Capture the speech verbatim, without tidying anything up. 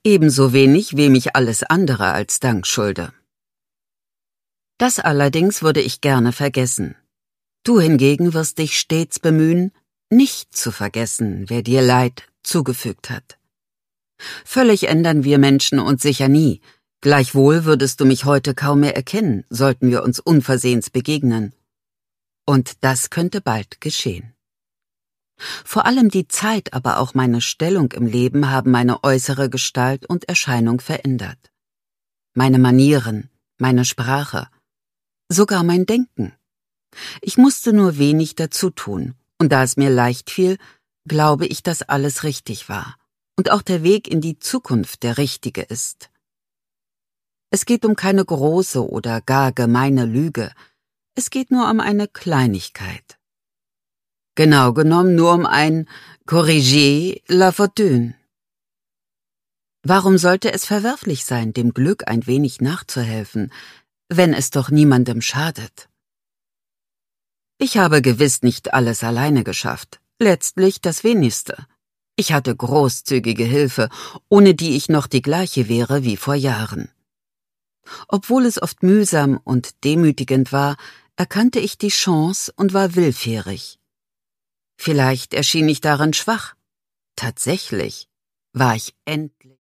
ebenso wenig, wem ich alles andere als Dank schulde. Das allerdings würde ich gerne vergessen. Du hingegen wirst dich stets bemühen, nicht zu vergessen, wer dir Leid zugefügt hat. Völlig ändern wir Menschen uns sicher nie, gleichwohl würdest du mich heute kaum mehr erkennen, sollten wir uns unversehens begegnen. Und das könnte bald geschehen. Vor allem die Zeit, aber auch meine Stellung im Leben haben meine äußere Gestalt und Erscheinung verändert. Meine Manieren, meine Sprache, sogar mein Denken. Ich musste nur wenig dazu tun, und da es mir leicht fiel, glaube ich, dass alles richtig war und auch der Weg in die Zukunft der richtige ist. Es geht um keine große oder gar gemeine Lüge, es geht nur um eine Kleinigkeit. Genau genommen nur um ein Corriger la fortune. Warum sollte es verwerflich sein, dem Glück ein wenig nachzuhelfen, wenn es doch niemandem schadet? Ich habe gewiss nicht alles alleine geschafft, letztlich das wenigste. Ich hatte großzügige Hilfe, ohne die ich noch die gleiche wäre wie vor Jahren. Obwohl es oft mühsam und demütigend war, erkannte ich die Chance und war willfährig. Vielleicht erschien ich darin schwach. Tatsächlich war ich endlich